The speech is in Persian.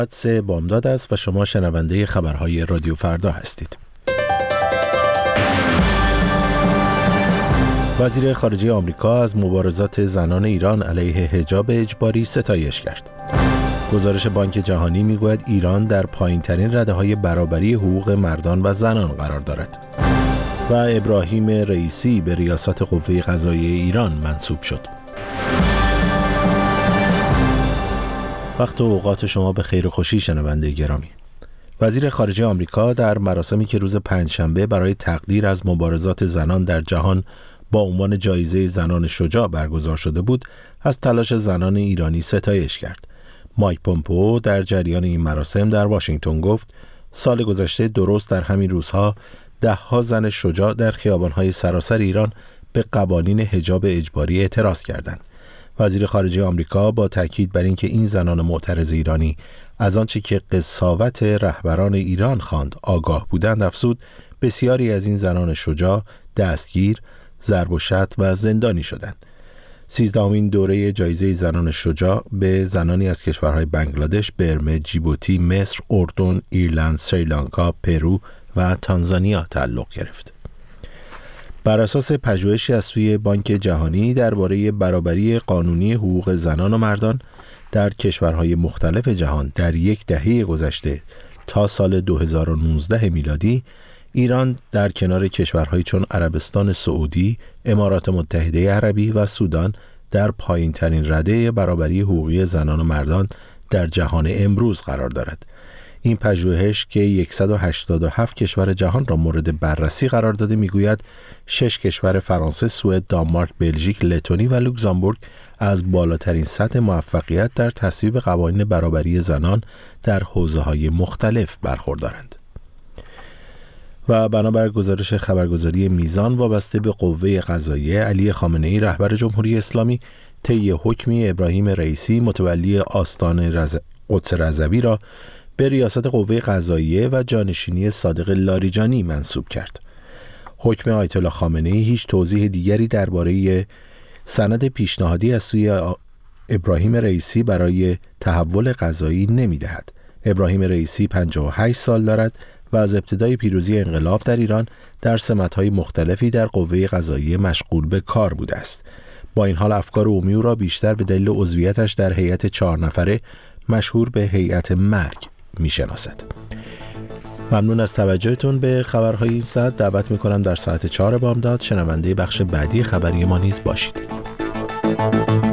3 بامداد است و شما شنونده خبرهای رادیو فردا هستید. وزیر خارجه آمریکا از مبارزات زنان ایران علیه حجاب اجباری ستایش کرد. گزارش بانک جهانی میگوید ایران در پایین‌ترین رده‌های برابری حقوق مردان و زنان قرار دارد. و ابراهیم رئیسی به ریاست قوه قضاییه ایران منصوب شد. وقت و اوقات شما به خیر و خوشی شنونده گرامی. وزیر خارجه آمریکا در مراسمی که روز پنجشنبه برای تقدیر از مبارزات زنان در جهان با عنوان جایزه زنان شجاع برگزار شده بود، از تلاش زنان ایرانی ستایش کرد. مایک پومپئو در جریان این مراسم در واشنگتن گفت: سال گذشته درست در همین روزها 10 زن شجاع در خیابان‌های سراسر ایران به قوانین حجاب اجباری اعتراض کردند. وزیر خارجه آمریکا با تاکید بر اینکه این زنان معترض ایرانی از آنچه که قساوت رهبران ایران خواند آگاه بودند افزود: بسیاری از این زنان شجاع دستگیر، ضرب و شتم و زندانی شدند. 13مین دوره جایزه زنان شجاع به زنانی از کشورهای بنگلادش، برمه، جیبوتی، مصر، اردن، ایرلند، سریلانکا، پرو و تانزانیا تعلق گرفت. بر اساس پژوهشی از سوی بانک جهانی درباره برابری قانونی حقوق زنان و مردان در کشورهای مختلف جهان در یک دهه گذشته تا سال 2019 میلادی، ایران در کنار کشورهایی چون عربستان سعودی، امارات متحده عربی و سودان در پایین‌ترین رده برابری حقوقی زنان و مردان در جهان امروز قرار دارد. این پژوهش که 187 کشور جهان را مورد بررسی قرار داده میگوید 6 کشور فرانسه، سوئد، دانمارک، بلژیک، لتونی و لوکزامبورگ از بالاترین سطح موفقیت در تصویب قوانین برابری زنان در حوزه‌های مختلف برخوردارند. و بنابر گزارش خبرگزاری میزان وابسته به قوه قضاییه، علی خامنه‌ای رهبر جمهوری اسلامی طی حکمی ابراهیم رئیسی متولی آستان قدس رضوی را به ریاست قوه قضاییه و جانشینی صادق لاریجانی منصوب کرد. حکم آیت الله خامنه‌ای هیچ توضیح دیگری درباره سند پیشنهادی از سوی ابراهیم رئیسی برای تحول قضایی نمی‌دهد. ابراهیم رئیسی 58 سال دارد و از ابتدای پیروزی انقلاب در ایران در سمت‌های مختلفی در قوه قضاییه مشغول به کار بوده است. با این حال افکار عمومی او را بیشتر به دلیل عضویتش در هیئت 4 نفره مشهور به هیئت مرگ میشناسد. ممنون از توجهتون به خبرهای این ساعت. دعوت میکنم در ساعت 4 بامداد شنونده بخش بعدی خبری ما نیز باشید.